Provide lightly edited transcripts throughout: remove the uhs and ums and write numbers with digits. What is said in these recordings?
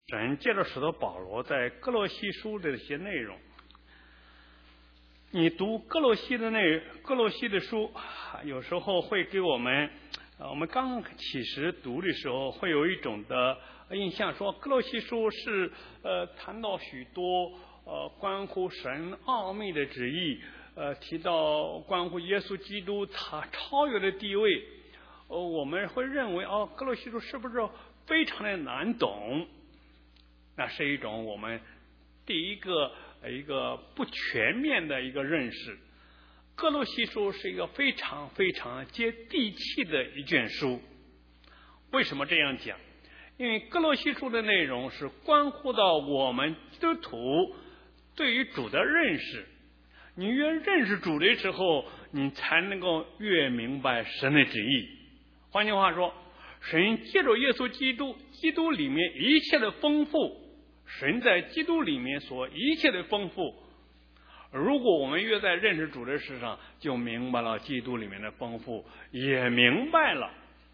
神借着使徒保罗在哥罗西书的这些内容，你读哥罗西的书，有时候会给我们刚起始读的时候，会有一种的印象，说哥罗西书是谈到许多关乎神奥秘的旨意，提到关乎耶稣基督他超越的地位，我们会认为哥罗西书是不是非常的难懂？那是一种我们第一个不全面的一个认识。哥罗西书是一个非常非常接地气的一卷书。为什么这样讲？因为哥罗西书的内容是关乎到我们基督徒对于主的认识。你越认识主的时候，你才能够越明白神的旨意。换句话说，神借着耶稣基督里面一切的丰富，神在基督里面所一切的丰富，如果我们越在认识主的事上，就明白了基督里面的丰富，也明白了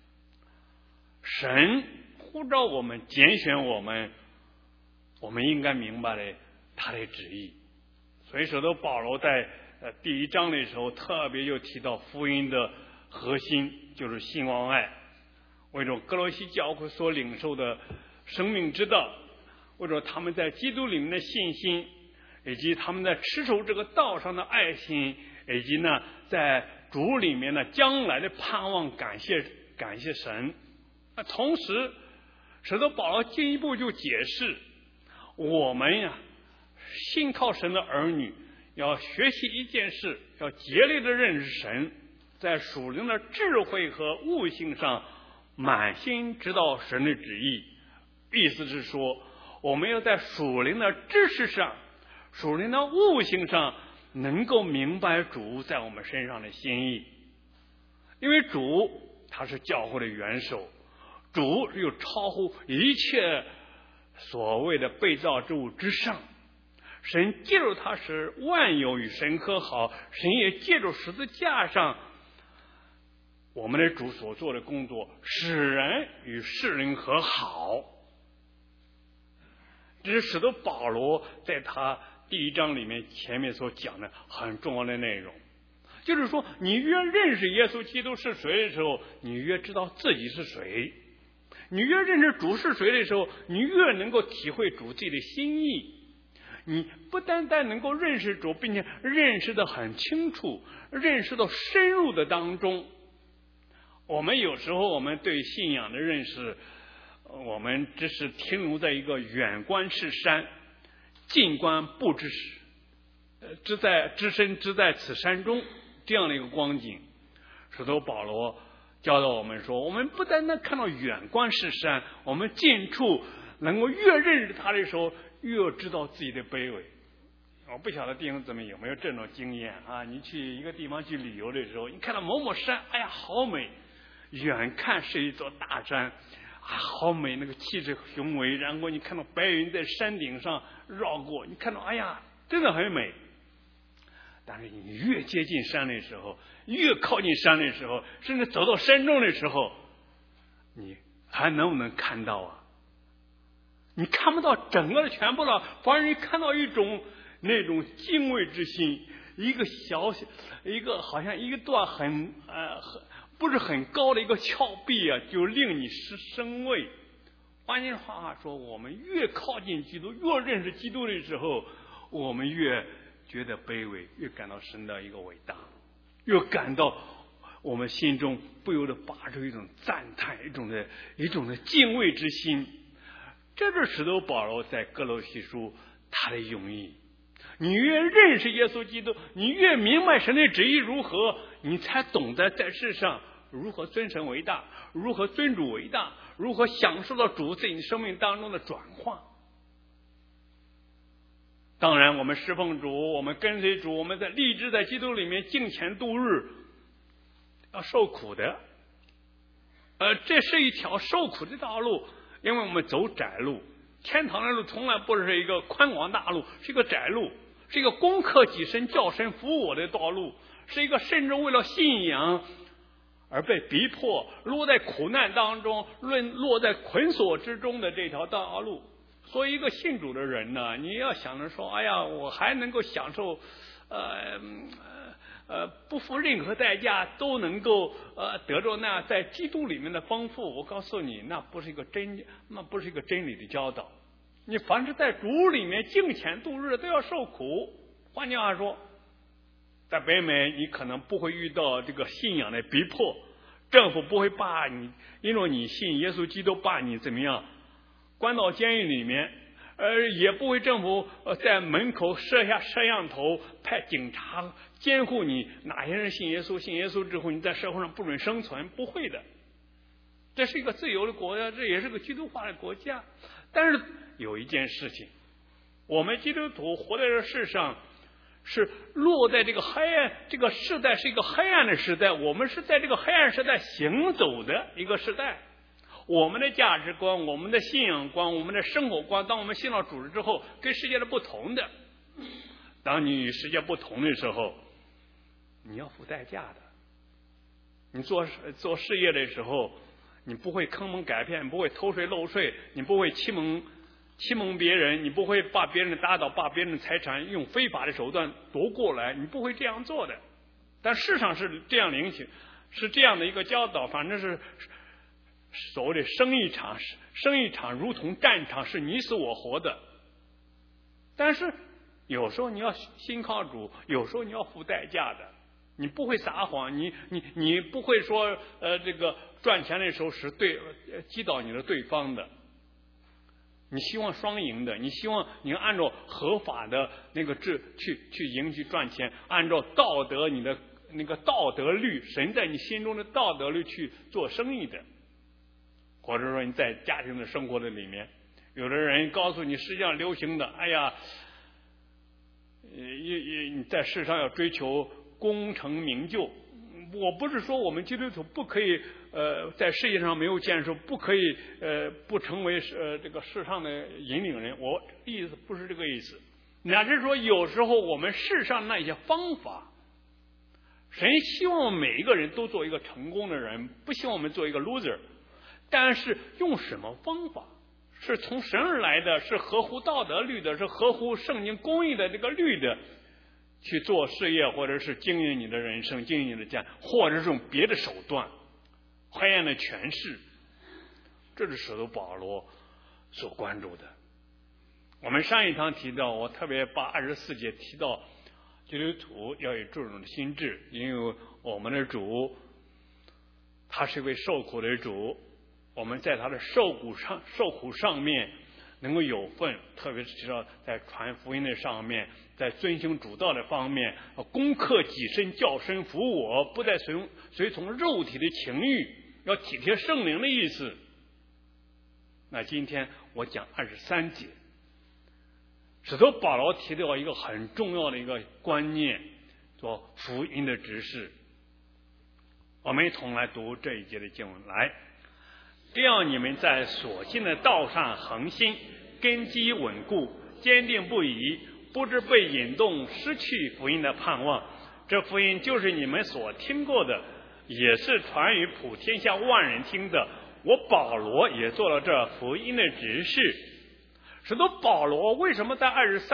神呼召我们拣选我们应该明白了他的旨意。所以使徒保罗在第1章的时候特别就提到福音的核心就是信望爱，为着哥罗西教会所领受的生命之道，为着他们在基督里面的信心，以及他们在持守这个道上的爱心，以及呢在主里面的将来的盼望，感谢神。那同时使徒保罗进一步就解释，我们信靠神的儿女要学习一件事，要竭力的认识神，在属灵的智慧和悟性上满心知道神的旨意。意思是说，我们要在属灵的知识上，属灵的悟性上能够明白主在我们身上的心意。因为主他是教会的元首，主又超乎一切所谓的被造之物之上，神借助他使万有与神和好，神也借助十字架上我们的主所做的工作，使人与世人和好。这是使徒保罗在他第1章里面前面所讲的很重要的内容。就是说，你越认识耶稣基督是谁的时候，你越知道自己是谁；你越认识主是谁的时候，你越能够体会主自己的心意。你不单单能够认识主，并且认识得很清楚，认识到深入的当中。我们有时候我们对信仰的认识，我们只是停留在一个远观是山，近观不知知身之在此山中这样的一个光景。使徒保罗教导我们说，我们不单单看到远观是山，我们近处能够越认识他的时候，越知道自己的卑微。我不晓得弟兄姊妹有没有这种经验啊？你去一个地方去旅游的时候，你看到某某山，哎呀好美，远看是一座大山，好美，那个气势雄伟，然后你看到白云在山顶上绕过，你看到哎呀真的很美。但是你越接近山的时候，越靠近山的时候，甚至走到山中的时候，你还能不能看到啊？你看不到整个的全部了，反而你看到一种那种敬畏之心，一个好像一段不是很高的一个峭壁啊，就令你生畏。换句话说，我们越靠近基督，越认识基督的时候，我们越觉得卑微，越感到神的一个伟大，越感到我们心中不由得发出一种赞叹，一种的敬畏之心。这是使徒保罗在哥罗西书他的用意。你越认识耶稣基督，你越明白神的旨意如何，你才懂得在世上如何尊神为大，如何尊主为大，如何享受到主在你生命当中的转化。当然我们侍奉主，我们跟随主，我们立志在基督里面敬虔度日，要受苦的。这是一条受苦的道路，因为我们走窄路。天堂的路从来不是一个宽广大路，是一个窄路，是一个攻克己身叫神服我的道路，是一个甚至为了信仰而被逼迫落在苦难当中，落在捆锁之中的这条道路。 作为一个信主的人呢，你要想着说，哎呀，我还能够享受，不付任何代价都能够得着那在基督里面的丰富。我告诉你，那不是一个真理的教导。你凡是在主里面敬虔度日，都要受苦。换句话说，在北美你可能不会遇到这个信仰的逼迫，政府不会把你因为你信耶稣基督把你怎么样关到监狱里面，也不会政府在门口设下摄像头，派警察监护你哪些人信耶稣之后你在社会上不准生存，不会的。这是一个自由的国家，这也是个基督化的国家。但是有一件事情，我们基督徒活在这世上是落在这个黑暗，这个时代是一个黑暗的时代，我们是在这个黑暗时代行走的一个时代。我们的价值观，我们的信仰观，我们的生活观，当我们信了主之后，跟世界是不同的。当你与世界不同的时候，你要付代价的。你做事业的时候，你不会坑蒙拐骗，你不会偷税漏税，你不会欺蒙别人，你不会把别人打倒，把别人的财产用非法的手段夺过来，你不会这样做的。但世上是这样领取，是这样的一个教导，反正是所谓的生意场如同战场，是你死我活的。但是有时候你要信靠主，有时候你要付代价的。你不会撒谎，你不会说这个赚钱的时候是击倒你的对方的。你希望双赢的，你希望你按照合法的那个去赢去赚钱，按照道德你的那个道德律，神在你心中的道德律去做生意的。或者说你在家庭的生活的里面，有的人告诉你世界上流行的，哎呀，你在世上要追求功成名就。我不是说我们基督徒不可以在世界上没有建树，不可以不成为这个世上的引领人，我意思不是这个意思，乃是说有时候我们世上那些方法，神希望每一个人都做一个成功的人，不希望我们做一个 loser。但是用什么方法，是从神而来的，是合乎道德律的，是合乎圣经公义的这个律的，去做事业，或者是经营你的人生，经营你的家，或者是用别的手段，黑暗的权势，这是使徒保罗所关注的。我们上一堂提到，我特别把24节提到基督徒要有这种的心智，因为我们的主他是一位受苦的主，我们在他的受苦上面能够有份，特别是提到在传福音的上面，在遵行主道的方面，攻克己身，叫身服我，不再随从肉体的情欲，要体贴圣灵的意思。那今天我讲23节，使徒保罗提到一个很重要的一个观念，做福音的执事。我们一同来读这一节的经文。来，这样你们在所信的道上恒心，根基稳固，坚定不移，不致被引动失去福音的盼望。这福音就是你们所听过的，也是传于普天下万人听的。我保罗也做了这福音的执事。使徒保罗为什么在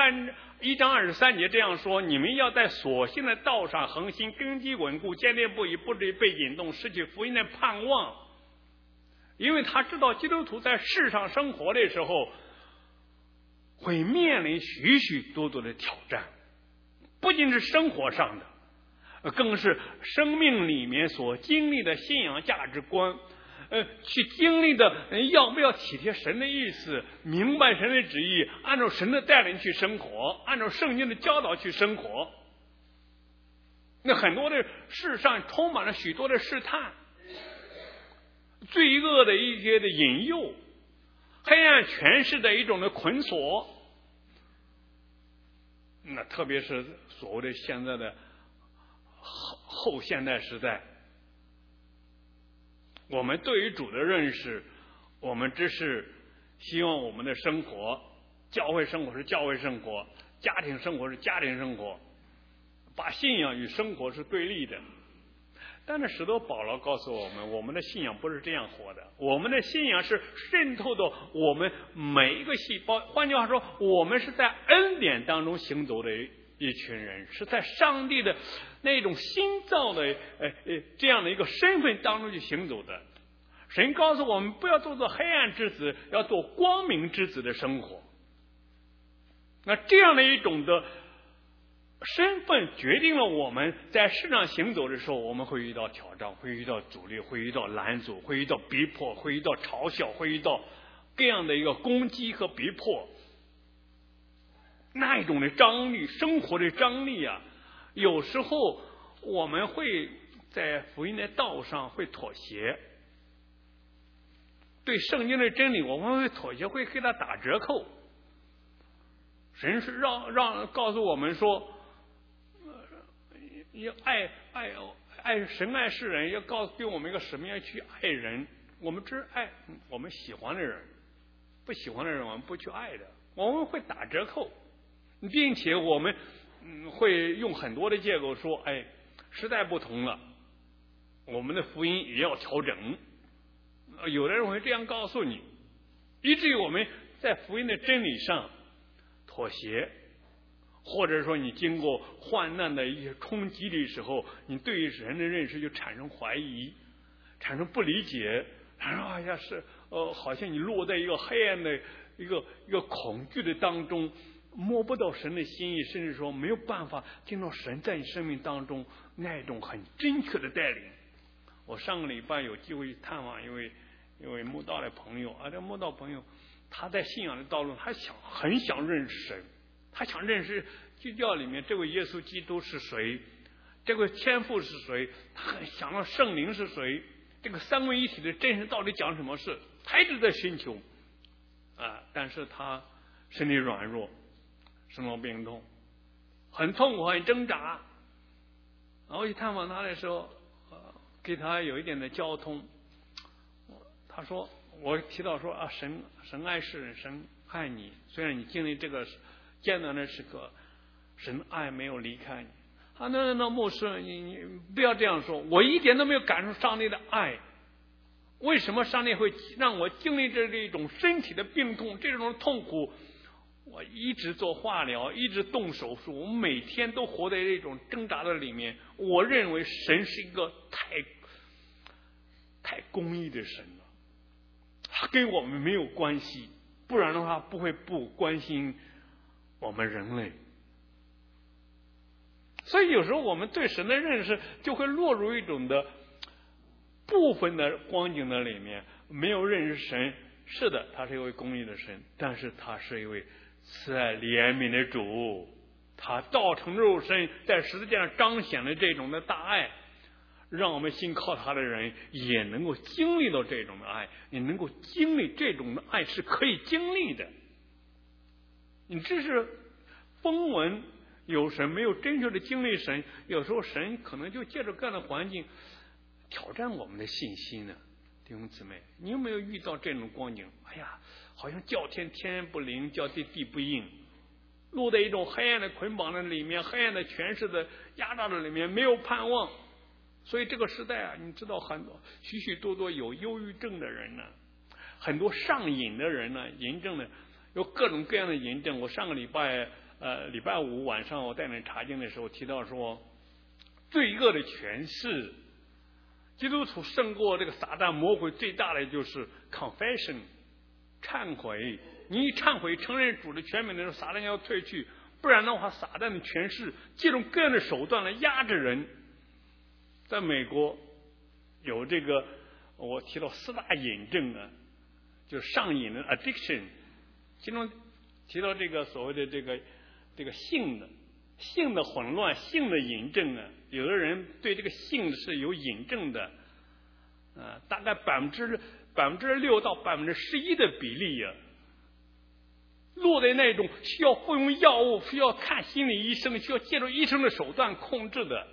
1章23节这样说？你们要在所信的道上恒心，根基稳固，坚定不移，不至于被引动失去福音的盼望。因为他知道基督徒在世上生活的时候会面临许许多多的挑战，不仅是生活上的，更是生命里面所经历的信仰价值观，去经历的要不要体贴神的意思，明白神的旨意，按照神的带领去生活，按照圣经的教导去生活。那很多的世上充满了许多的试探，罪恶的一些的引诱，黑暗权势的一种的捆锁。那特别是所谓的现在的后现代时代，我们对于主的认识，我们只是希望我们的生活，教会生活是教会生活，家庭生活是家庭生活，把信仰与生活是对立的。 但是使徒保罗告诉我们，我们的信仰不是这样活的，我们的信仰是渗透到我们每一个细胞。换句话说，我们是在恩典当中行走的一群人，是在上帝的那种新造的这样的一个身份当中去行走的。神告诉我们，不要做黑暗之子，要做光明之子的生活。那这样的一种的身份决定了我们在世上行走的时候，我们会遇到挑战，会遇到阻力，会遇到拦阻，会遇到逼迫，会遇到嘲笑，会遇到各样的一个攻击和逼迫。那一种的张力，生活的张力啊，有时候我们会在福音的道上会妥协，对圣经的真理我们会妥协，会给他打折扣。神是告诉我们说，要爱神爱世人，要给我们一个使命，要去爱人。我们只爱我们喜欢的人，不喜欢的人我们不去爱的，我们会打折扣，并且我们会用很多的借口说，时代不同了，我们的福音也要调整。有的人会这样告诉你，以至于我们在福音的真理上妥协，或者说你经过患难的一些冲击的时候，你对于人的认识就产生怀疑，产生不理解，好像你落在一个黑暗的一个恐惧的当中，摸不到神的心意，甚至说没有办法听到神在你生命当中那种很正确的带领。我上个礼拜有机会探望一位慕道的朋友，这慕道朋友他在信仰的道路，他很想认识神，他想认识基督教里面这位耶稣基督是谁，这位天父是谁，他很想要圣灵是谁，这个三位一体的真神到底讲什么事，他一直在寻求但是他身体软弱，生了病痛，很痛苦，很挣扎。然后去探访他的时候，给他有一点的交通。他说，我提到说神爱世人，神爱你，虽然你经历这个艰难的时刻，神爱没有离开你。那牧师，你不要这样说，我一点都没有感受上帝的爱。为什么上帝会让我经历这一种身体的病痛，这种痛苦？我一直做化疗，一直动手术，我每天都活在这种挣扎的里面。我认为神是一个太公义的神了，他跟我们没有关系，不然的话不会不关心我们人类。所以有时候我们对神的认识就会落入一种的部分的光景的里面，没有认识神。是的，他是一位公义的神，但是他是一位慈爱怜悯的主，他道成肉身，在十字架上彰显了这种的大爱，让我们信靠他的人也能够经历到这种的爱，也能够经历这种的爱是可以经历的。你这是风闻有神，没有真确的经历神，有时候神可能就借着各样的环境挑战我们的信心呢。弟兄姊妹，你有没有遇到这种光景？好像叫天天不灵，叫地地不应，落在一种黑暗的捆绑的里面，黑暗的权势的压榨的里面，没有盼望。所以这个时代你知道很多许许多多有忧郁症的人呢，很多上瘾的人呢，瘾症呢，有各种各样的瘾症。我上个礼拜礼拜五晚上我带你查经的时候提到说，罪恶的权势，基督徒胜过这个撒旦魔鬼最大的就是 confession， 忏悔。你一忏悔承认主的权柄的时候，撒旦要退去，不然的话撒旦的权势借助各样的手段来压制人。在美国有这个我提到4大瘾症呢，就是上瘾的 addiction， 其中提到这个所谓的这个性的混乱，性的瘾症呢，有的人对这个性是有瘾症的，大概6%到11%的比例落在那种需要服用药物，需要看心理医生，需要借助医生的手段控制的。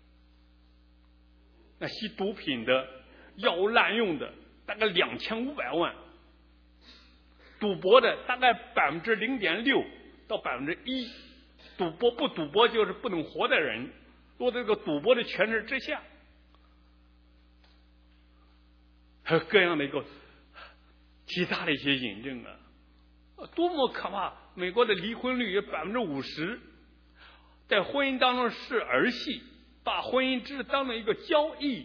那吸毒品的、药物滥用的，大概2500万；赌博的大概0.6%到1%。赌博不赌博就是不能活的人，落在这个赌博的权势之下。 还有各样的一个其他的一些引证啊，多么可怕！美国的离婚率有50%，在婚姻当中是儿戏，把婚姻只当成一个交易，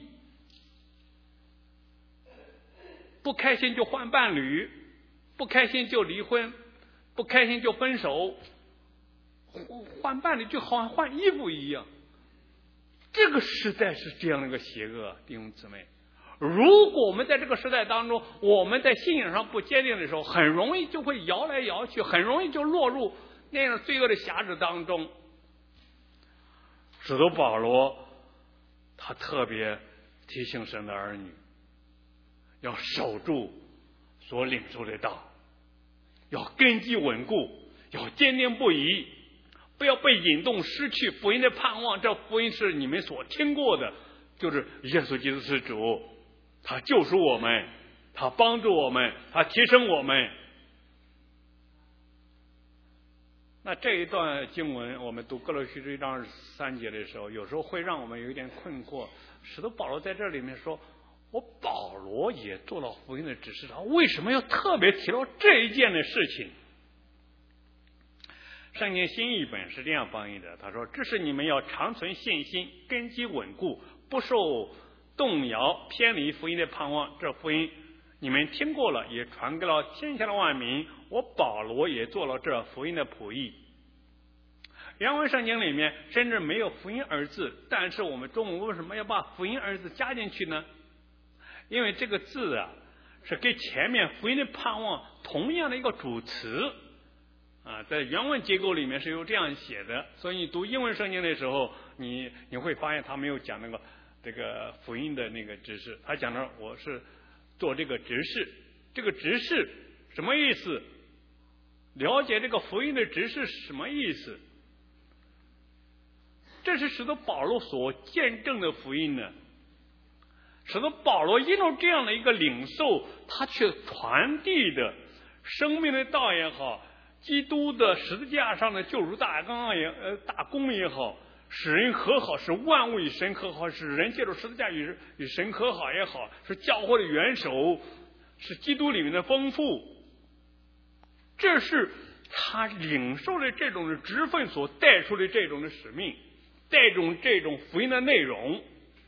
不开心就换伴侣，不开心就离婚，不开心就分手，换伴侣就好像换衣服一样。这个时代是这样的一个邪恶，弟兄姊妹。如果我们在这个时代当中，我们在信仰上不坚定的时候，很容易就会摇来摇去，很容易就落入那样罪恶的辖制当中。使徒保罗他特别提醒神的儿女，要守住所领受的道，要根基稳固，要坚定不移，不要被引动失去福音的盼望。这福音是你们所听过的，就是耶稣基督是主，他救赎我们，他帮助我们，他提升我们。那这一段经文我们读歌罗西书1章3节的时候，有时候会让我们有一点困惑。使徒保罗在这里面说，我保罗也做了福音的指示，他为什么要特别提到这一件的事情？圣经新译本是这样翻译的，他说，这是你们要长存信心，根基稳固，不受动摇，偏离福音的盼望。这福音你们听过了，也传给了天下的万民，我保罗也做了这福音的谱役。原文圣经里面甚至没有福音二字，但是我们中文为什么要把福音二字加进去呢？因为这个字啊，是给前面福音的盼望同样的一个主词啊，在原文结构里面是有这样写的，所以你读英文圣经的时候，你会发现他没有讲这个福音的那个指示，他讲的我是做这个指示。这个指示什么意思？了解这个福音的指示是什么意思？这是使得保罗所见证的福音呢。使得保罗因为这样的一个领受，他却传递的生命的道也好，基督的十字架上的救赎大功也好，使人和好，使万物与神和好，使人借助十字架与神和好也好，是教会的元首，是基督里面的丰富。这是他领受的这种的职分所带出的这种的使命，带种这种福音的内容。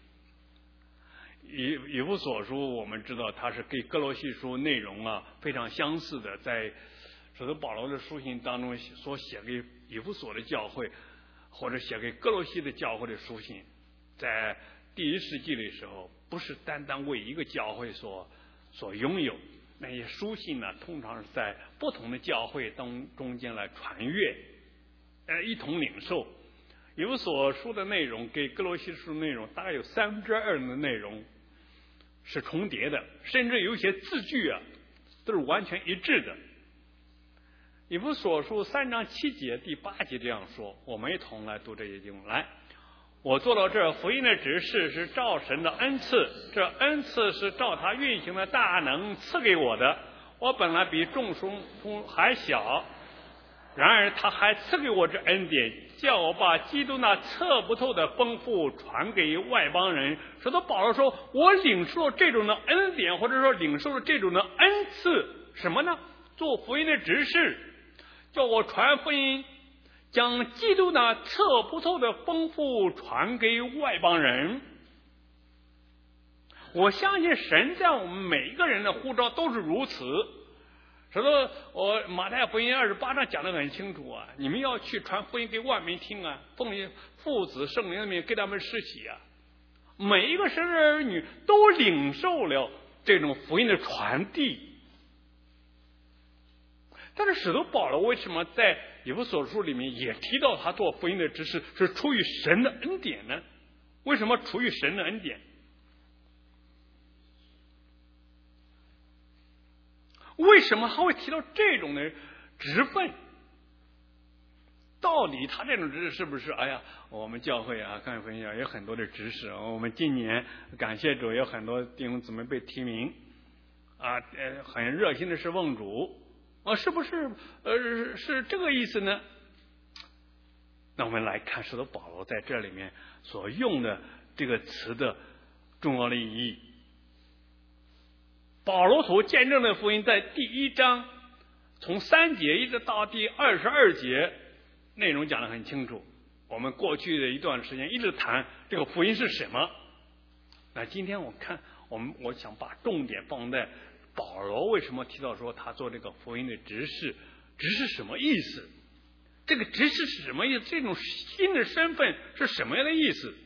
以弗所书我们知道它是跟哥罗西书内容啊非常相似的，在使徒保罗的书信当中所写给以弗所的教会，或者写给哥罗西的教会的书信，在第1世纪的时候，不是单单为一个教会所拥有，那些书信呢，通常是在不同的教会中间来传阅，一同领受。以弗所书的内容跟哥罗西书的内容大概有2/3的内容是重叠的，甚至有些字句啊都是完全一致的。以弗所书3章7节第8节这样说，我们一同来读这些经文。来，我做到这福音的指示是照神的恩赐，这恩赐是照他运行的大能赐给我的。我本来比众兄还小，然而他还赐给我这恩典，叫我把基督那测不透的丰富传给外邦人。使徒保罗说，我领受了这种的恩典，或者说领受了这种的恩赐，什么呢？做福音的指示，叫我传福音，将基督那测不透的丰富传给外邦人。我相信神在我们每一个人的呼召都是如此。使得我马太福音28章讲得很清楚啊，你们要去传福音给万民听啊，奉父子圣灵的名给他们施洗啊。每一个神的儿女都领受了这种福音的传递。但是使徒保罗为什么在以弗所书里面也提到他做福音的指示是出于神的恩典呢？为什么出于神的恩典？为什么他会提到这种的职分？到底他这种职事是不是？哎呀，我们教会啊，干分享有很多的职事，我们今年感谢主，有很多弟兄姊妹被提名啊，很热心的是奉主啊，是不是？是这个意思呢？那我们来看使徒保罗在这里面所用的这个词的重要的意义。 保罗所见证的福音，在第1章从3节一直到第22节，内容讲得很清楚。我们过去的一段时间一直谈这个福音是什么。那今天我想把重点放在保罗为什么提到说他做这个福音的执事，执事什么意思？这个执事是什么意思？这种新的身份是什么样的意思？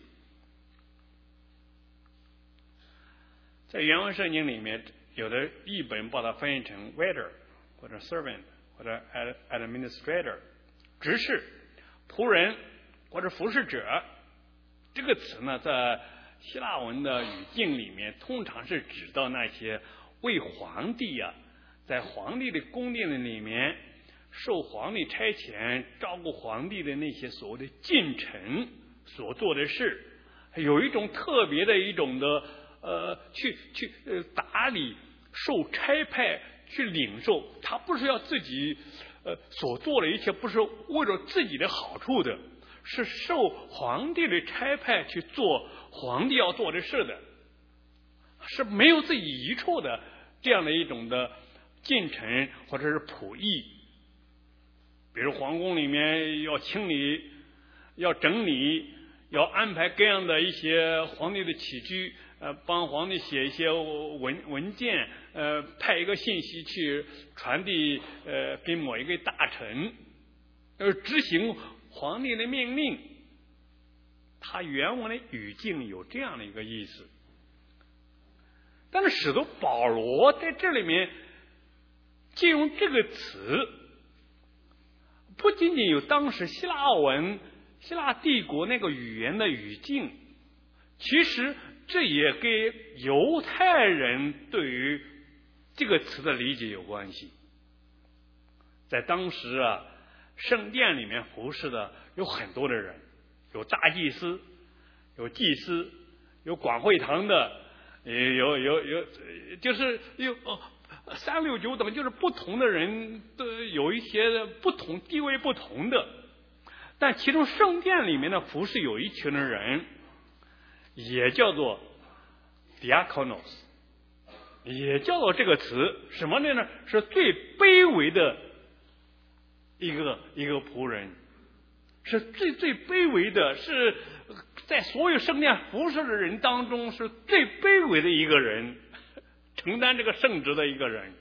在原文圣经里面，有的译本把它翻译成 waiter 或者 servant 或者 administrator， 执事、仆人或者服侍者。这个词呢，在希腊文的语境里面，通常是指到那些为皇帝在皇帝的宫殿里面受皇帝差遣照顾皇帝的那些所谓的近臣所做的事，有一种特别的一种的去打理，受差派去领受，他不是要自己所做的一切不是为了自己的好处的，是受皇帝的差派去做皇帝要做的事的，是没有自己遗处的这样的一种的近臣或者是仆役。比如皇宫里面要清理，要整理，要安排各样的一些皇帝的起居，帮皇帝写一些文件，派一个信息去传递给某一个大臣，执行皇帝的命令。他原文的语境有这样的一个意思。但是使徒保罗在这里面借用这个词，不仅仅有当时希腊帝国那个语言的语境，其实这也跟犹太人对于这个词的理解有关系。在当时圣殿里面服侍的有很多的人，有大祭司，有祭司，有管会堂的，就是有3、6、9等，就是不同的人都有一些不同地位不同的。但其中圣殿里面的服侍有一群的人，也叫做 diakonos， 也叫做这个词什么呢？是最卑微的一个仆人，是最卑微的，是在所有圣殿服侍的人当中是最卑微的一个人，承担这个圣职的一个人。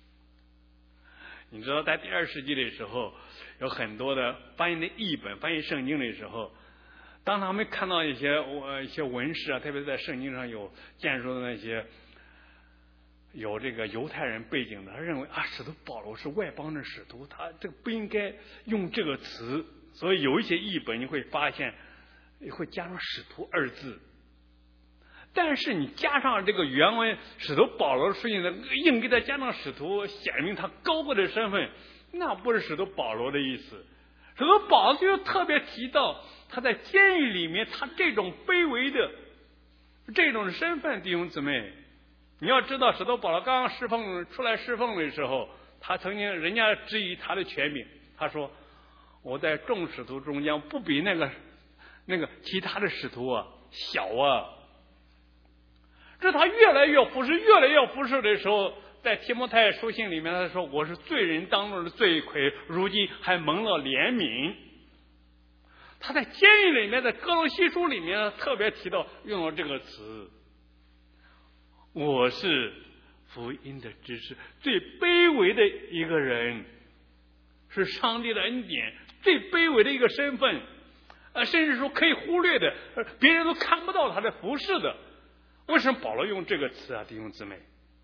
你知道在第2世纪的时候，有很多的翻译的译本翻译圣经的时候，当他们看到一些文士特别在圣经上有建说的那些有这个犹太人背景的，他认为使徒保罗是外邦的使徒，他这个不应该用这个词，所以有一些译本你会发现会加上使徒2字。但是你加上这个原文使徒保罗的事情呢，硬给他加上使徒，显明他高贵的身份，那不是使徒保罗的意思。使徒保罗就特别提到他在监狱里面他这种卑微的这种身份。弟兄姊妹，你要知道使徒保罗刚刚出来侍奉的时候，他曾经人家质疑他的权柄，他说我在众使徒中间不比那个其他的使徒小这他越来越服侍的时候，在提摩太书信里面他说我是罪人当中的罪魁，如今还蒙了怜悯。他在监狱里面，在哥罗西书里面特别提到用了这个词，我是福音的执事，最卑微的一个人，是上帝的恩典，最卑微的一个身份，甚至说可以忽略的，别人都看不到他的服侍的。为什么保罗用这个词弟兄姊妹？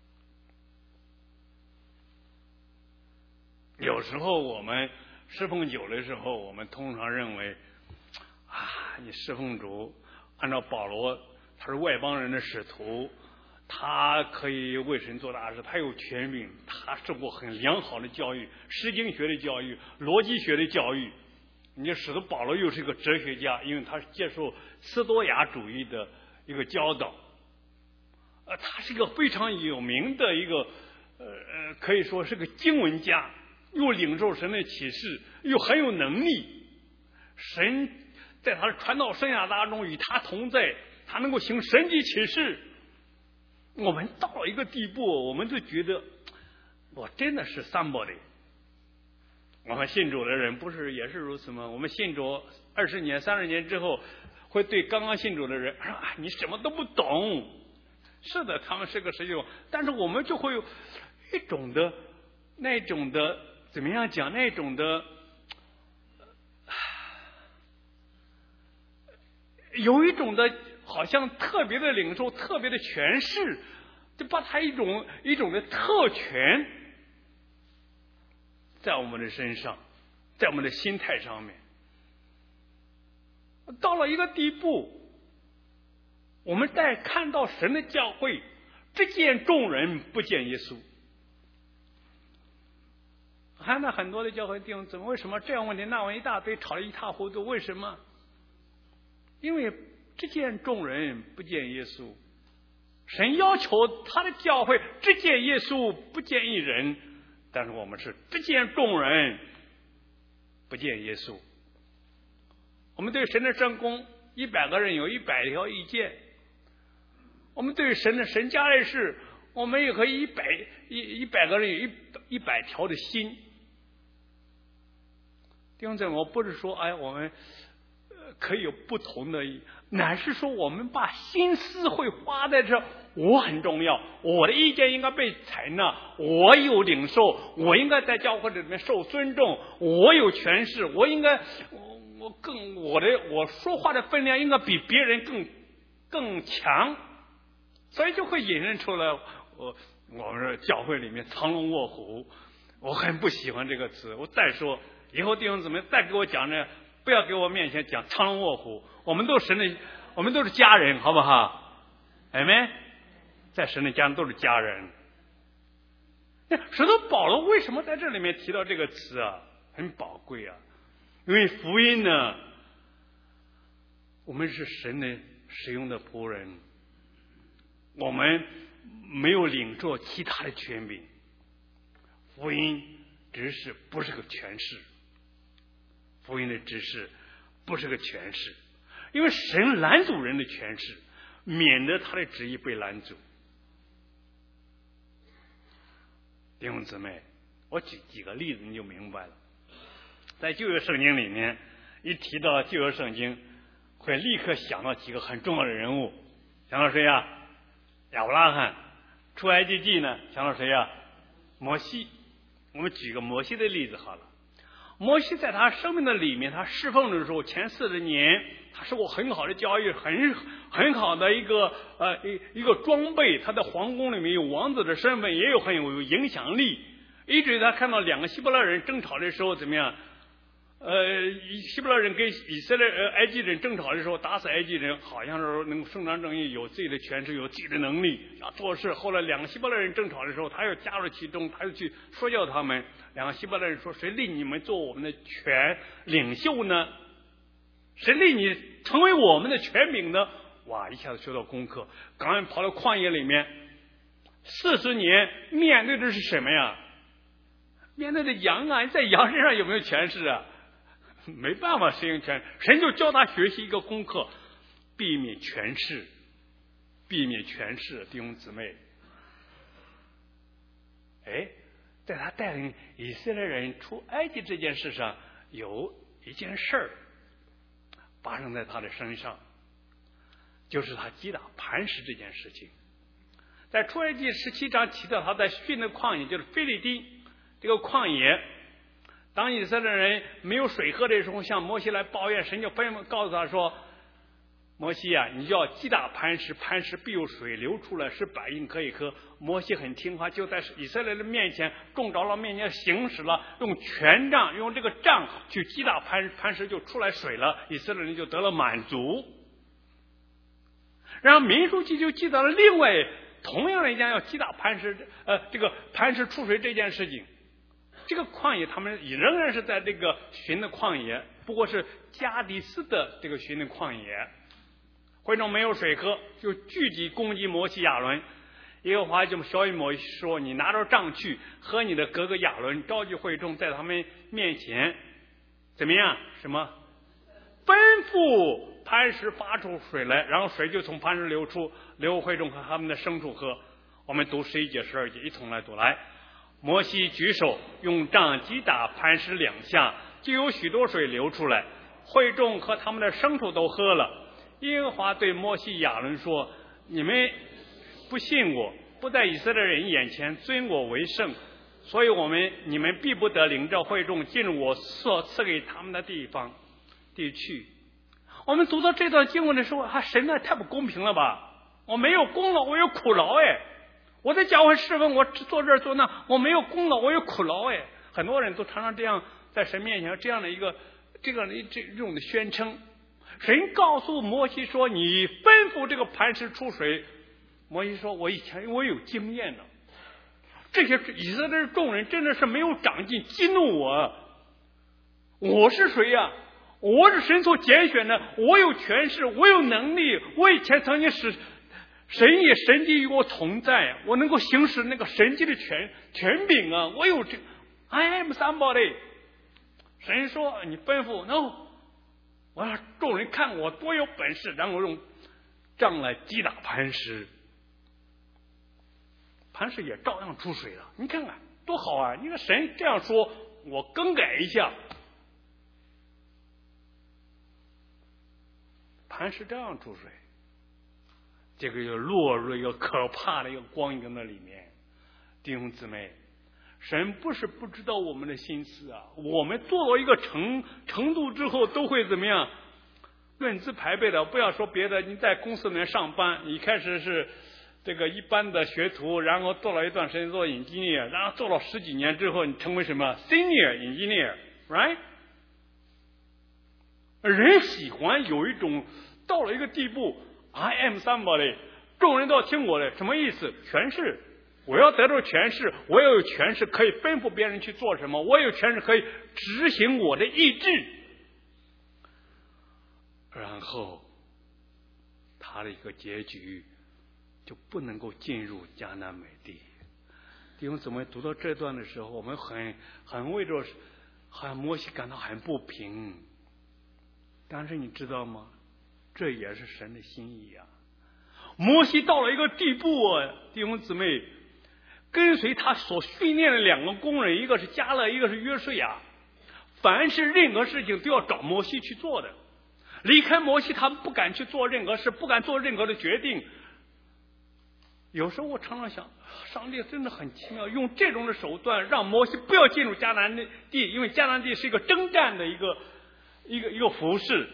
有时候我们侍奉久的时候，我们通常认为你侍奉主，按照保罗他是外邦人的使徒，他可以为神做大事，他有权柄，他受过很良好的教育，诗经学的教育，逻辑学的教育。你使得保罗又是一个哲学家，因为他是接受斯多亚主义的一个教导。他是一个非常有名的一个可以说是个经文家，又领受神的启示，又很有能力。神在他的传道生涯当中与他同在，他能够行神迹启示。 我们到了一个地步，我们就觉得我真的是 somebody。我们信主的人不是也是如此吗？我们信主20年、30年之后，会对刚刚信主的人说：“啊，你什么都不懂。”是的，他们是个实际，但是我们就会有一种的那种的怎么样讲？那种的有一种的，好像特别的领受、特别的诠释，就把它一种的特权在我们的身上，在我们的心态上面，到了一个地步，我们在看到神的教会，只见众人不见耶稣。看到很多的教会弟兄姊妹，为什么这样问题那问一大堆，吵得一塌糊涂？为什么？因为只见众人不见耶稣。神要求他的教会只见耶稣不见一人，但是我们是只见众人不见耶稣。我们对神的圣工100个人有100条意见，我们对神的神家的事，我们也可以100个人有100条的心。弟兄姊妹，我不是说我们可以有不同的，乃是说我们把心思会花在这，我很重要，我的意见应该被采纳，我有领受，我应该在教会里面受尊重，我有权势，我应该我说话的分量应该比别人更强，所以就会引申出来我们教会里面藏龙卧虎。我很不喜欢这个词。我再说以后弟兄姊妹再给我讲呢，不要给我面前讲藏龙卧虎。我们都是家人，好不好？阿们，在神的家人都是家人。使徒保罗为什么在这里面提到这个词啊？很宝贵啊，因为福音呢，我们是神的使用的仆人，我们没有领受其他的权柄。福音指示不是个权势，福音的指示不是个权势，因为神拦阻人的权势，免得他的旨意被拦阻。弟兄姊妹，我举几个例子你就明白了。在旧约圣经里面，一提到旧约圣经，会立刻想到几个很重要的人物。想到谁呀？亚伯拉罕。出埃及记呢，想到谁呀？摩西。我们举个摩西的例子好了。摩西在他生命的里面，他侍奉的时候，前40年，他受过很好的教育，很好的一个装备。他在皇宫里面有王子的身份，也很有影响力。以至于他看到2个希伯来人争吵的时候，怎么样？希伯来人跟埃及人争吵的时候，打死埃及人，好像是能伸张正义，有自己的权势，有自己的能力要做事。后来2个希伯来人争吵的时候，他又加入其中，他又去说教他们。2个希伯来人说：“谁立你们做我们的权领袖呢？谁立你成为我们的权柄呢？”哇！一下子学到功课，刚刚跑到旷野里面40年，面对的是什么呀？面对的羊啊！在羊身上有没有权势啊？没办法实行权，神就教他学习一个功课，避免权势，弟兄姊妹。在他带领以色列人出埃及这件事上，有一件事儿发生在他的身上，就是他击打磐石这件事情。在出埃及17章提到他在训的旷野，就是腓利丁这个旷野。当以色列人没有水喝的时候，向摩西来抱怨，神就告诉他说：“摩西啊，你就要击打磐石，磐石必有水流出来，使百姓可以喝。”摩西很听话，就在以色列人面前，众长老面前行使了用权杖，用这个杖去击打磐石，磐石就出来水了，以色列人就得了满足。然后民数记就记载了另外同样的一件要击打磐石，这个磐石出水这件事情。这个旷野他们仍然是在这个寻的旷野，不过是加迪斯的这个寻的旷野。会众没有水喝，就聚集攻击摩西亚伦。耶和华就小谕摩西说：“你拿着杖去，和你的哥哥亚伦召集会众，在他们面前怎么样？什么？吩咐磐石发出水来，然后水就从磐石流出，流会众和他们的牲畜喝。 我们读11节、12节，一同来读来。摩西举手，用杖击打磐石2下，就有许多水流出来，会众和他们的牲畜都喝了。耶和华对摩西亚伦说：你们不信我，不在以色列人眼前尊我为圣，所以你们必不得领着会众进入我所赐给他们的地区。我们读到这段经文的时候，神呢太不公平了吧？我没有功劳，我有苦劳哎！我在教会侍奉，我做这做那，我没有功劳，我有苦劳哎！很多人都常常这样在神面前这样的一个这种的宣称。神告诉摩西说：你吩咐这个磐石出水。摩西说：我以前我有经验的。这些以色列众人真的是没有长进，激怒我。我是谁呀？我是神所拣选的，我有权势，我有能力。我以前曾经使神也神迹与我同在，我能够行使那个神迹的权柄啊！我有这 I am somebody。 神说你吩咐 no， 我让众人看我多有本事，然后用杖来击打磐石，磐石也照样出水了。你看看多好啊！你看神这样说，我更改一下，磐石这样出水，这个就落入一个可怕的一个光景的里面。弟兄姊妹，神不是不知道我们的心思啊，我们做到一个程度之后都会怎么样？论资排辈的。不要说别的，你在公司里面上班，你开始是这个一般的学徒，然后做了一段时间做engineer，然后做了10几年之后，你成为什么 senior engineer，right？ 人喜欢有一种到了一个地步 I am somebody， 众人都要听我的，什么意思？权势，我要得到权势，我要有权势可以吩咐别人去做什么，我有权势可以执行我的意志。然后他的一个结局就不能够进入迦南美地。弟兄姊妹，读到这段的时候，我们很为着摩西感到很不平。但是你知道吗？这也是神的心意啊！摩西到了一个地步啊，弟兄姊妹，跟随他所训练的2个工人，一个是迦勒，一个是约书亚，凡是任何事情都要找摩西去做的。离开摩西，他们不敢去做任何事，不敢做任何的决定。有时候我常常想，上帝真的很奇妙，用这种的手段让摩西不要进入迦南地，因为迦南地是一个征战的一个服饰。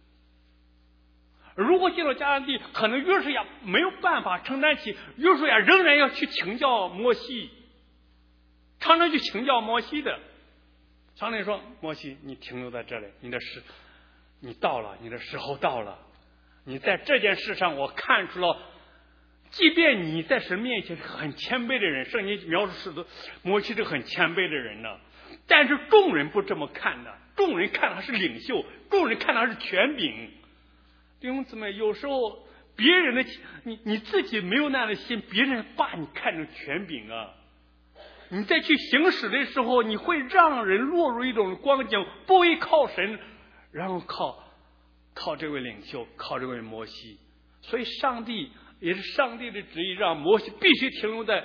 如果进入迦南地，可能约书亚没有办法承担起，约书亚仍然要去请教摩西，常常去请教摩西的。上帝说：摩西，你停留在这里，你到了，你的时候到了。你在这件事上，我看出了，即便你在神面前是很谦卑的人，圣经描述的摩西是很谦卑的人呢，但是众人不这么看的，众人看他是领袖，众人看他是权柄。弟兄姊妹，有时候别人的你自己没有那样的心，别人把你看成权柄啊。你再去行使的时候，你会让人落入一种光景，不依靠神，然后靠这位领袖，靠这位摩西。所以上帝也是上帝的旨意，让摩西必须停留在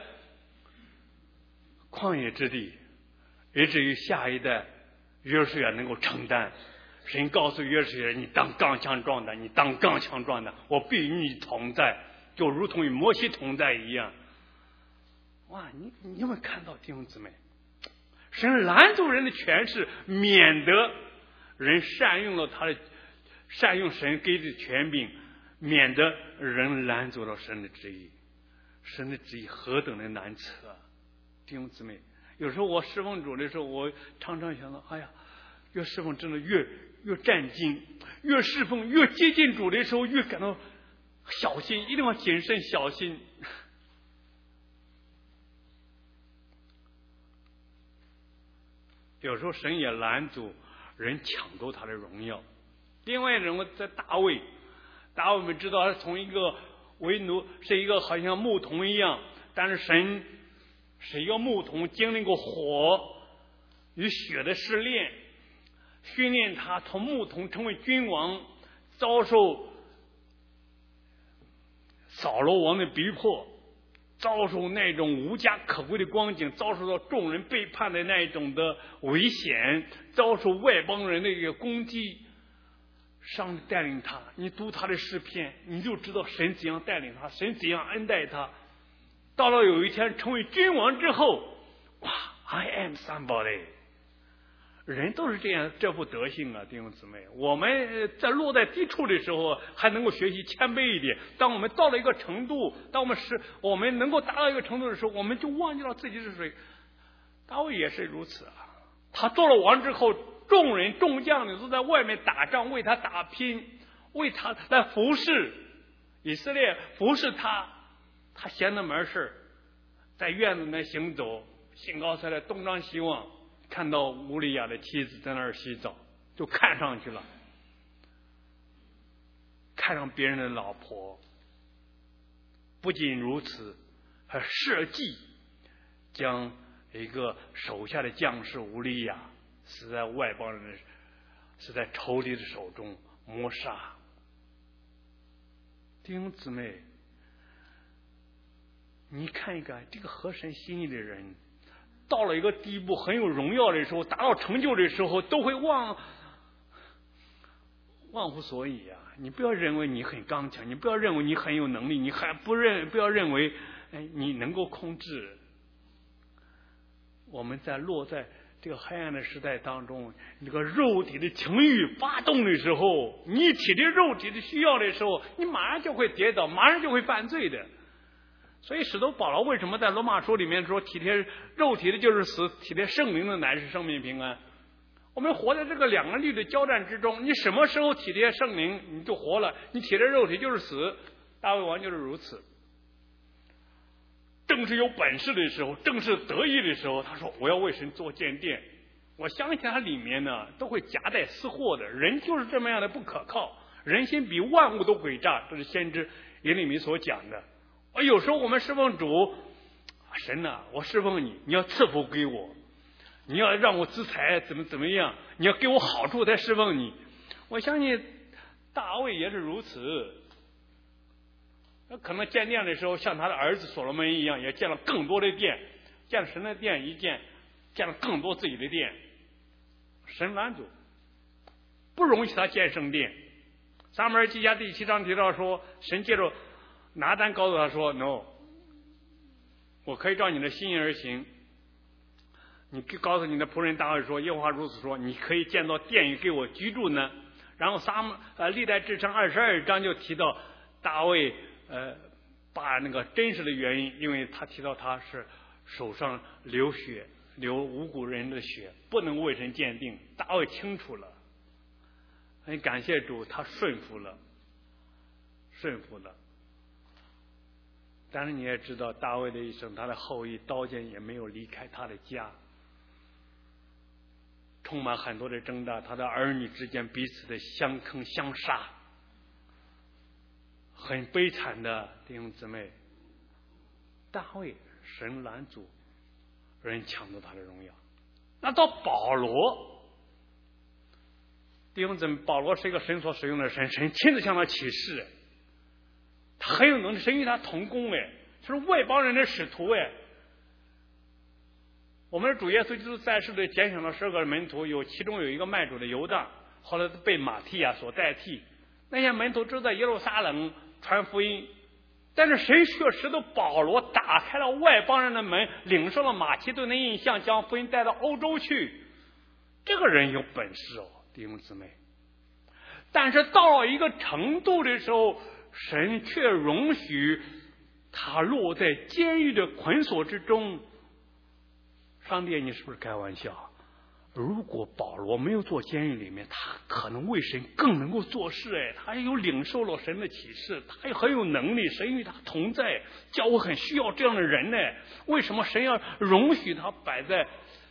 旷野之地，以至于下一代约书亚能够承担。神告诉约书亚：你当刚强壮胆，你当刚强壮胆，我必与你同在，就如同与摩西同在一样。哇，你有没有看到弟兄姊妹？神拦阻人的权势，免得人善用神给的权柄，免得人拦阻了神的旨意。神的旨意何等的难测啊！弟兄姊妹，有时候我侍奉主的时候，我常常想到，哎呀，越侍奉真的越战兢，越侍奉越接近主的时候，越感到小心，一定要谨慎小心。有时候神也拦阻人抢夺他的荣耀。另外一种在大卫我们知道他从一个为奴，是一个好像牧童一样，但是神是一个牧童，经历过火与血的试炼，训练他从牧童成为君王，遭受扫罗王的逼迫， 遭受那种无家可归的光景，遭受到众人背叛的那种的危险，遭受外邦人的一个攻击，上帝带领他，你读他的诗篇，你就知道神怎样带领他，神怎样恩待他。到了有一天成为君王之后，哇 ，I am somebody。人都是这样，这副德性啊，弟兄姊妹。我们在落在低处的时候，还能够学习谦卑一点。当我们到了一个程度，当我们能够达到一个程度的时候，我们就忘记了自己是谁。大卫也是如此啊。他做了王之后，众人众将领都在外面打仗，为他打拼，为他来服侍以色列，服侍他。他闲着没事，在院子里面行走，兴高采烈，东张西望。看到乌利亚的妻子在那儿洗澡，就看上去了，看上别人的老婆。不仅如此，还设计将一个手下的将士乌利亚死在外邦人的，是在仇敌的手中谋杀。弟兄姊妹，你看一看这个合神心意的人，到了一个地步很有荣耀的时候，达到成就的时候，都会忘乎所以啊！你不要认为你很刚强，你不要认为你很有能力，你还不要认为你能够控制。我们落在这个黑暗的时代当中，这个肉体的情欲发动的时候，你体贴肉体的需要的时候，你马上就会跌倒，马上就会犯罪的。所以使徒保罗为什么在罗马书里面说体贴肉体的就是死，体贴圣灵的乃是生命平安？我们活在这个两个律的交战之中，你什么时候体贴圣灵你就活了，你体贴肉体就是死。大卫王就是如此，正是有本事的时候，正是得意的时候，他说我要为神做见证。我相信他里面呢都会夹带私货的，人就是这么样的不可靠，人心比万物都诡诈，这是先知耶利米所讲的。有时候我们侍奉主，神呐，我侍奉你，你要赐福给我，你要让我资财怎么样，你要给我好处才侍奉你。我相信大卫也是如此，可能建殿的时候像他的儿子所罗门一样，也建了更多的殿，建了神的殿一建，建了更多自己的殿。神满足，不容许他建圣殿。撒母耳记下第7章提到说，神借着拿单告诉他说 ：“No， 我可以照你的心意而行。你告诉你的仆人大卫说，耶和华如此说，你可以建造殿宇给我居住呢。”然后历代志上22章就提到大卫把那个真实的原因，因为他提到他是手上流血，流无辜人的血，不能为神鉴定。大卫清楚了，很感谢主，他顺服了。但是你也知道，大卫的一生，他的后裔刀剑也没有离开他的家，充满很多的挣扎，他的儿女之间彼此的相坑相杀，很悲惨的弟兄姊妹。大卫神拦阻，人抢夺他的荣耀。那到保罗，弟兄姊妹，保罗是一个神所使用的神，神亲自向他启示，他很有能力，神与他同工，就是外邦人的使徒。我们的主耶稣基督在世的拣选了12个门徒，其中有一个卖主的犹大，后来被马提亚所代替。那些门徒只在耶路撒冷传福音，但是神却使得保罗打开了外邦人的门，领受了马其顿的印象，将福音带到欧洲去。这个人有本事弟兄姊妹。但是到了一个程度的时候，神却容许他落在监狱的捆锁之中。上帝，你是不是开玩笑？如果保罗没有做监狱里面，他可能为神更能够做事。他有领受了神的启示，他也很有能力，神与他同在，教会很需要这样的人为什么神要容许他摆在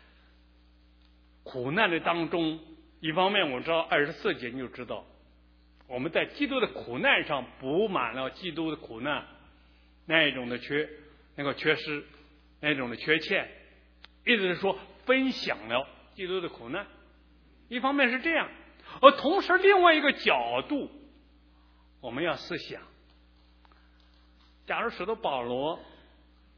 苦难的当中？一方面我知道24节你就知道，我们在基督的苦难上补满了基督的苦难那一种的缺失，那一种的缺欠，意思是说分享了基督的苦难。一方面是这样，而同时另外一个角度我们要思想，假如使徒保罗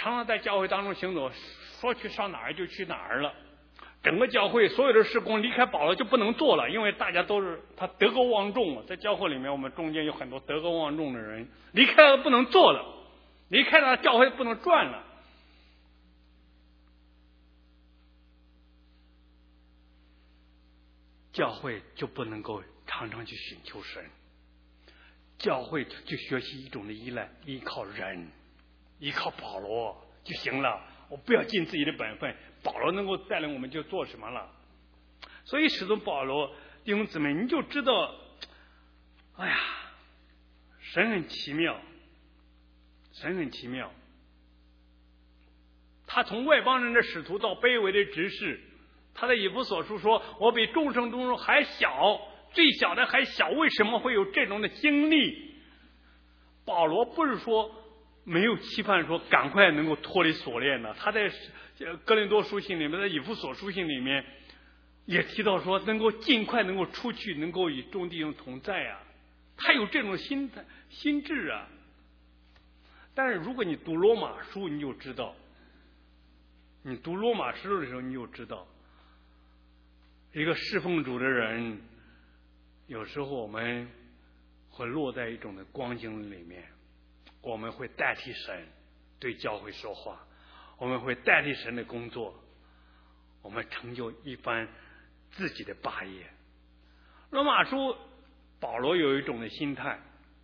常常在教会当中行走，说去上哪儿就去哪儿了。整个教会所有的事工离开保罗就不能做了，因为大家都是他德高望重，在教会里面我们中间有很多德高望重的人，离开了不能做了，离开了教会不能转了。教会就不能够常常去寻求神，教会就学习一种的依赖，依靠人，依靠保罗就行了，我不要尽自己的本分，保罗能够带领我们就做什么了。所以使徒保罗弟兄姊妹，你就知道，哎呀，神很奇妙，神很奇妙。他从外邦人的使徒到卑微的执事，他在以弗所书说，我比众圣中还小，最小的还小，为什么会有这种的经历？保罗不是说没有期盼说赶快能够脱离锁链的，他在哥林多书信里面，在以弗所书信里面也提到说能够尽快能够出去，能够与众弟兄同在啊，他有这种心智啊。但是如果你读罗马书，你就知道，你读罗马书的时候你就知道，一个侍奉主的人，有时候我们会落在一种的光景里面，我们会代替神对教会说话，我们会代替神的工作，我们成就一番自己的霸业。罗马书保罗有一种的心态，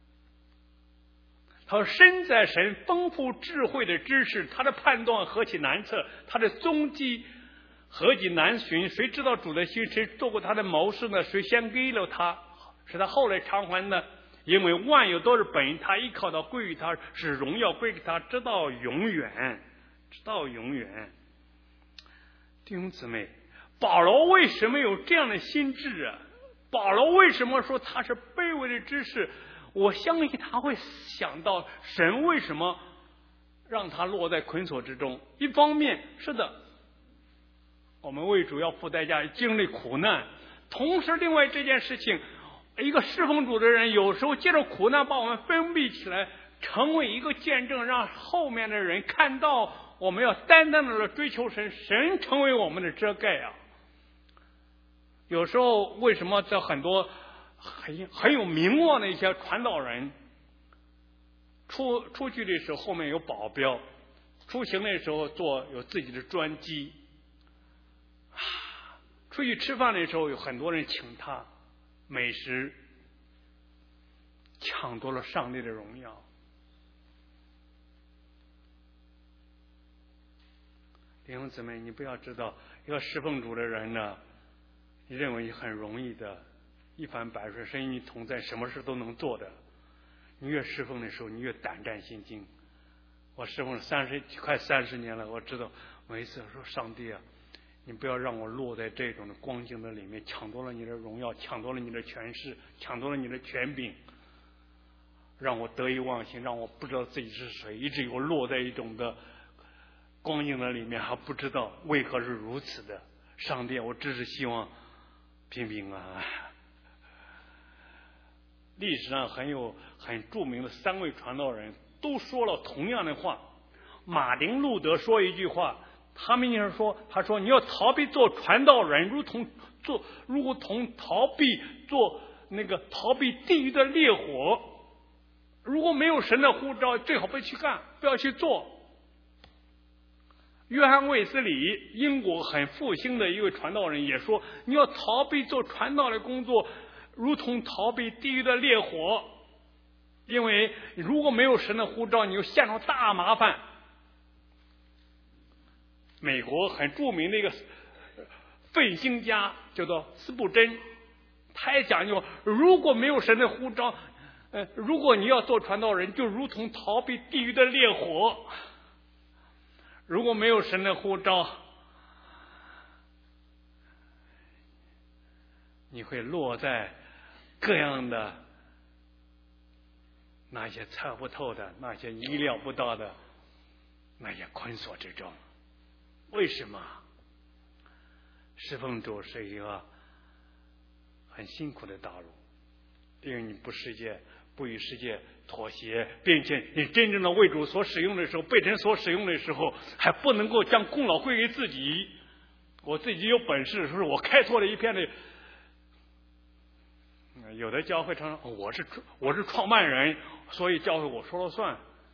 他说身在神丰富智慧的知识，他的判断何其难测，他的踪迹何其难寻，谁知道主的心？谁做过他的谋士呢？谁先给了他，使他后来偿还呢？因为万有都是本于他，依靠到归于他，使荣耀归给他，直到永远，直到永远。弟兄姊妹，保罗为什么有这样的心智啊？保罗为什么说他是卑微的知识？我相信他会想到神为什么让他落在捆锁之中。一方面是的，我们为主要付代价，经历苦难，同时另外这件事情，一个侍奉主的人有时候借着苦难把我们封闭起来，成为一个见证，让后面的人看到我们要单单的追求神，神成为我们的遮盖啊。有时候为什么在很多很有名望的一些传道人出去的时候后面有保镖，出行的时候有自己的专机，出去吃饭的时候有很多人请他，美食抢夺了上帝的荣耀。弟兄姊妹，你不要知道一个侍奉主的人呢，你认为很容易的，一帆百顺，神与你同在，什么事都能做的。你越侍奉的时候，你越胆战心惊。我侍奉快30年了，我知道每一次说上帝啊，你不要让我落在这种的光景的里面，抢夺了你的荣耀，抢夺了你的权势，抢夺了你的权柄，让我得意忘形，让我不知道自己是谁，一直我落在一种的光景的里面，还不知道为何是如此的。上帝，我只是希望平平安安。历史上很著名的3位传道人都说了同样的话。马丁路德说一句话，他说你要逃避做传道人，如同逃避地狱的烈火。如果没有神的呼召，最好不去干，不要去做。约翰卫斯理，英国很复兴的一位传道人也说，你要逃避做传道的工作，如同逃避地狱的烈火，因为如果没有神的呼召，你就陷入大麻烦。美国很著名的一个奋兴家叫做斯布真，他也讲究，如果没有神的呼召，如果你要做传道人，就如同逃避地狱的烈火。如果没有神的呼召，你会落在各样的那些猜不透的、那些意料不到的那些捆锁之中。为什么？侍奉主是一个很辛苦的道路，因为你不不与世界妥协，并且你真正的为主所使用的时候，被神所使用的时候，还不能够将功劳归给自己。我自己有本事，是我开拓了一片的。有的教会常常我是创办人，所以教会我说了算，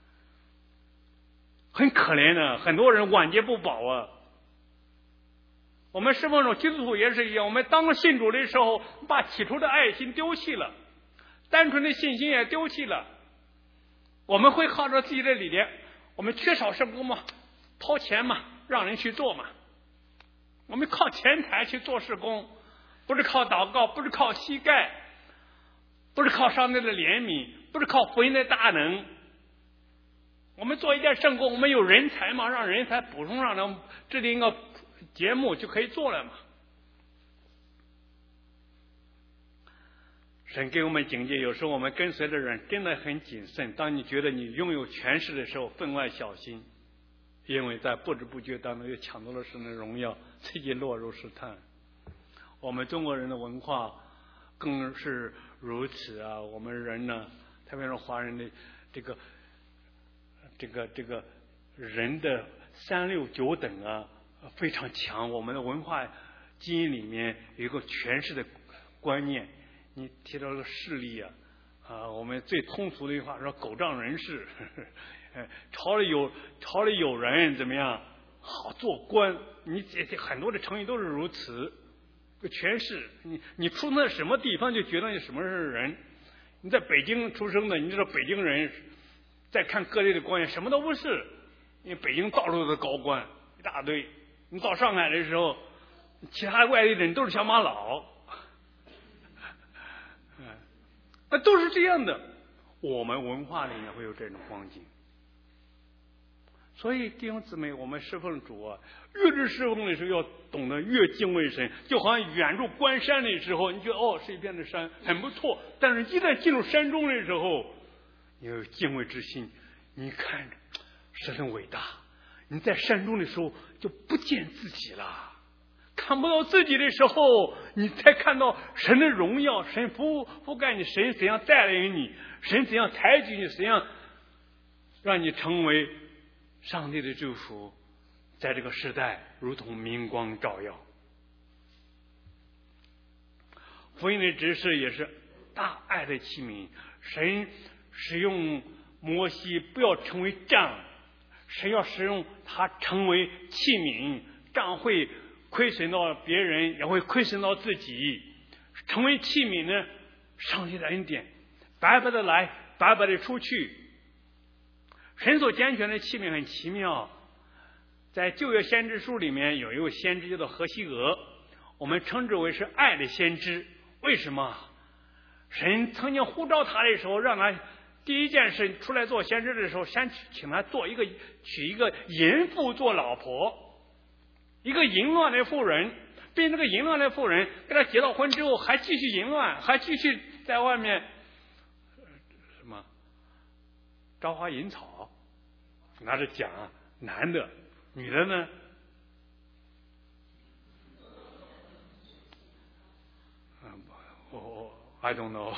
很可怜的，很多人晚节不保啊。我们侍奉中基督徒也是一样，我们当信主的时候，把起初的爱心丢弃了，单纯的信心也丢弃了。我们会靠着自己的理念，我们缺少圣工嘛，掏钱嘛，让人去做嘛。我们靠钱财去做事工，不是靠祷告，不是靠膝盖，不是靠上帝的怜悯，不是靠福音的大能。我们做一件圣工，我们有人才嘛，让人才补充上，能制定一个节目就可以做了嘛。神给我们警戒，有时候我们跟随的人真的很谨慎。当你觉得你拥有权势的时候，分外小心，因为在不知不觉当中又抢夺了神的荣耀，自己落入试探。我们中国人的文化更是如此啊！我们人呢，特别是华人的这个人的三六九等啊，非常强。我们的文化基因里面有一个权势的观念。你提到了势力啊，我们最通俗的一句话说狗仗人势，朝里有人怎么样好做官？你很多的成语都是如此。权势，你出生在什么地方就觉得你什么是人。你在北京出生的，你知道北京人再看各地的官员什么都不是，因为北京到处都是高官一大堆。你到上海的时候，其他外地人都是小马老。那都是这样的，我们文化里面会有这种光景。所以弟兄姊妹，我们侍奉主啊，越是侍奉的时候要懂得越敬畏神。就好像远处观山的时候，你觉得是一片的山很不错，但是一旦进入山中的时候，你有敬畏之心，你看神的伟大。你在山中的时候就不见自己了，看不到自己的时候，你才看到神的荣耀，神覆盖你，神怎样带领你，神怎样抬举你，怎样让你成为上帝的祝福，在这个时代如同明光照耀。福音的指示也是大爱的器皿，神使用摩西不要成为杖，神要使用他成为器皿，杖会亏损到别人，也会亏损到自己。成为器皿呢，上帝的恩典白白的来，白白的出去。神所拣选的器皿很奇妙，在旧约先知书里面有一位先知叫做何西俄，我们称之为是爱的先知。为什么？神曾经呼召他的时候，让他第一件事出来做先知的时候，先请他娶一个淫妇做老婆，一个淫乱的妇人，并这个淫乱的妇人跟他结了婚之后还继续淫乱，还继续在外面什么朝花饮草，拿着讲男的，女的呢I don't know，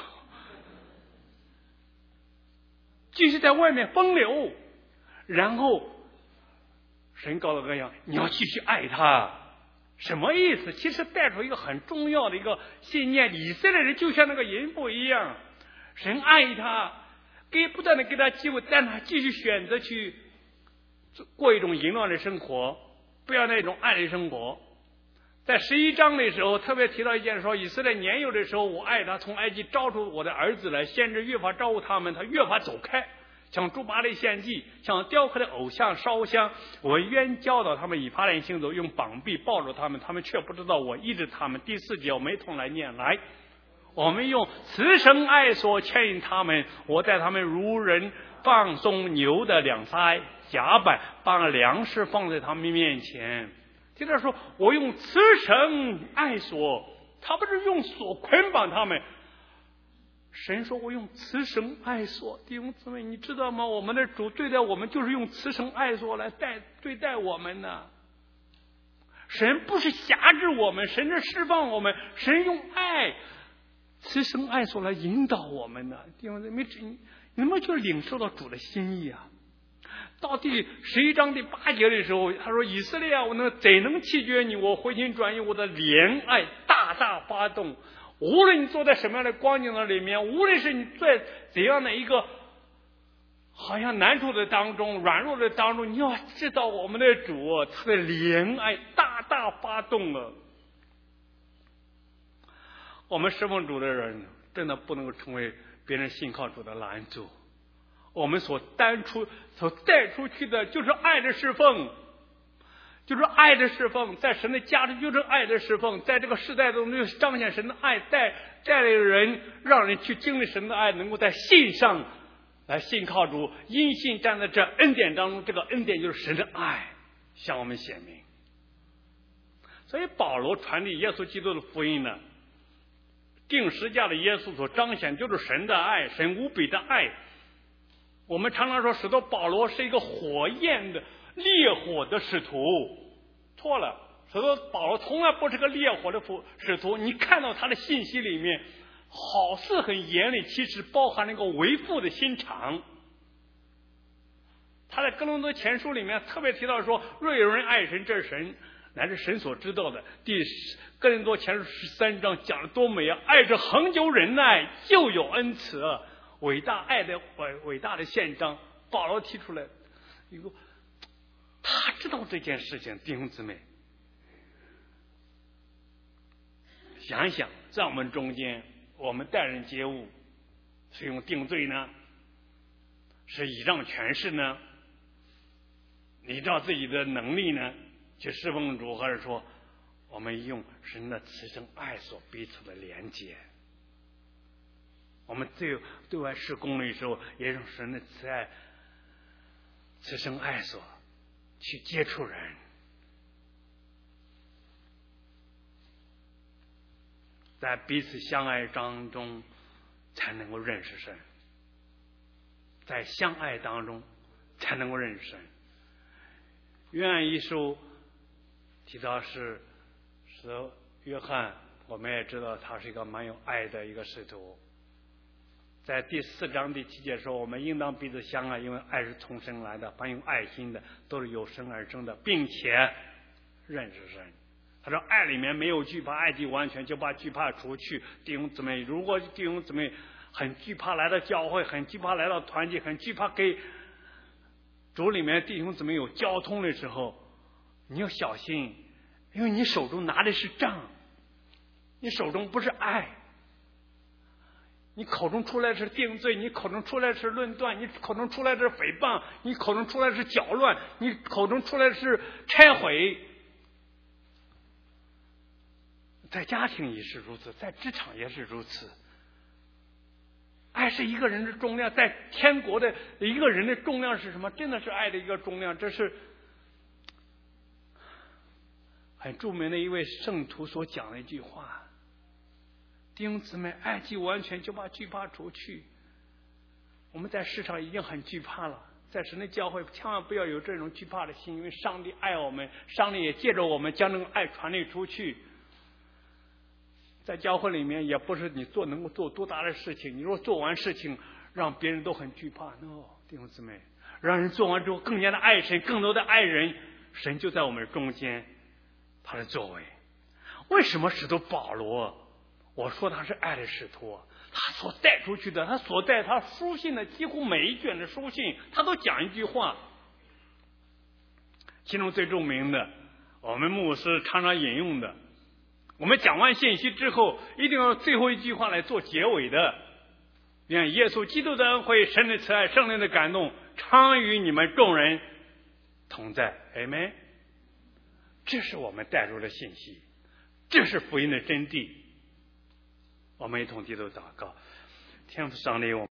继续在外面风流。然后神告诉各样，你要继续爱他。什么意思？其实带出一个很重要的一个信念，以色列人就像那个淫妇一样，神爱他，不断的给他机会，但他继续选择去过一种淫乱的生活，不要那种爱的生活。在11章的时候特别提到一件事，说以色列年幼的时候，我爱他，从埃及招出我的儿子来，先知越发招呼他们，他越发走开，像猪八类献祭，像雕刻的偶像烧香。我愿教导他们以法莲行走，用膀臂抱着他们，他们却不知道我医治他们。第4节我们一同来念来，我们用慈绳爱索牵引他们，我带他们如人放松牛的两腮甲板，把粮食放在他们面前。接着说，我用慈绳爱索，他不是用锁捆绑他们。神说我用慈绳爱索。弟兄姊妹，你知道吗？我们的主对待我们就是用慈绳爱索来对待我们呢。神不是辖制我们，神是释放我们，神用爱慈生爱所来引导我们呢？弟兄姊妹，你们就领受到主的心意啊！到第11章第8节的时候，他说：“以色列啊，怎能弃绝你？我回心转意，我的怜爱大大发动。无论你坐在什么样的光景的里面，无论是你在怎样的一个好像难处的当中、软弱的当中，你要知道我们的主他的怜爱大大发动了。我们侍奉主的人真的不能够成为别人信靠主的拦阻。我们所带出去的就是爱的侍奉，就是爱的侍奉，在神的家里就是爱的侍奉，在这个时代中就彰显神的爱，带领人让人去经历神的爱，能够在信上来信靠主，因信站在这恩典当中，这个恩典就是神的爱向我们显明。所以保罗传递耶稣基督的福音呢，定十字架的耶稣所彰显就是神的爱，神无比的爱。我们常常说使徒保罗是一个火焰的烈火的使徒，错了，使徒保罗从来不是个烈火的使徒。你看到他的信息里面好似很严厉，其实包含了一个为父的心肠。他在哥林多前书里面特别提到说，若有人爱神，这是神乃是神所知道的。哥林多前书13章讲得多美啊！爱是恒久忍耐，又有恩慈，伟大爱的伟大的宪章。保罗提出来一个，他知道这件事情。弟兄姊妹，想一想，在我们中间，我们待人接物是用定罪呢，是倚仗权势呢，依照自己的能力呢去侍奉主，还是说我们用神的慈生爱所彼此的连接？我们对外施工的时候，也用神的慈生爱所去接触人。在彼此相爱当中才能够认识神，在相爱当中才能够认识神。约翰一书提到是约翰，我们也知道他是一个蛮有爱的一个使徒。在第4章第7节说，我们应当彼此相爱，因为爱是从神来的，凡有爱心的都是由神而生的，并且认识神。他说爱里面没有惧怕，爱既完全就把惧怕除去。弟兄姊妹，如果弟兄姊妹很惧怕来到教会，很惧怕来到团体，很惧怕给主里面弟兄姊妹有交通的时候，你要小心，因为你手中拿的是杖，你手中不是爱。你口中出来是定罪，你口中出来是论断，你口中出来是诽谤，你口中出来是搅乱，你口中出来是拆毁。在家庭也是如此，在职场也是如此。爱是一个人的重量，在天国的一个人的重量是什么？真的是爱的一个重量。这是很著名的一位圣徒所讲的一句话。弟兄姊妹，爱既完全就把惧怕除去。我们在世上已经很惧怕了，在神的教会千万不要有这种惧怕的心，因为上帝爱我们，上帝也借着我们将这个爱传递出去。在教会里面也不是你能够做多大的事情，你若做完事情让别人都很惧怕 ，no， 弟兄姊妹，让人做完之后更加的爱神，更多的爱人，神就在我们中间，他的作为。为什么使徒保罗我说他是爱的使徒，他所带出去的，他所带他书信的几乎每一卷的书信，他都讲一句话。其中最著名的，我们牧师常常引用的，我们讲完信息之后，一定要最后一句话来做结尾的。愿耶稣基督的恩惠、神的慈爱、圣灵的感动，常与你们众人同在。Amen。这是我们带入的信息，这是福音的真谛。我们一同低头祷告，天父上帝，